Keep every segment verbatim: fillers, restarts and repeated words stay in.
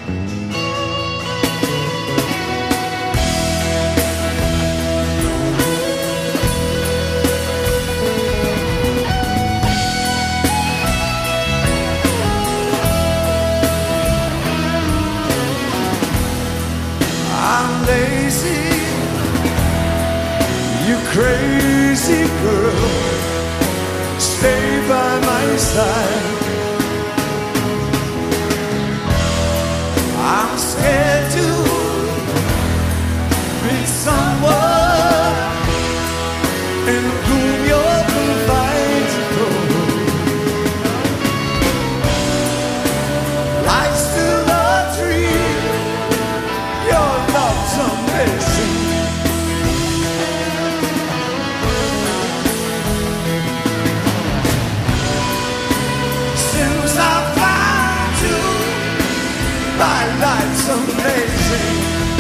I'm lazy, you crazy girl, stay by my side. I'm scared to be someone in whom you're confided to go. Life's still a dream, your love's amazing. Since I found you, my life's amazing.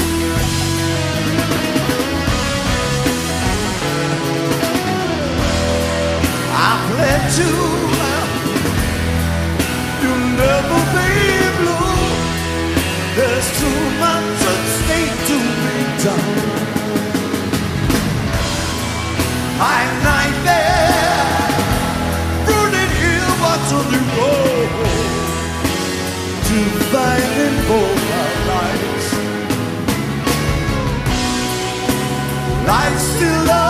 I've let you, you'll never be blue. There's too much at stake to be done. My nightmare, running here, what's on the road? Dividing both our lives. Life's still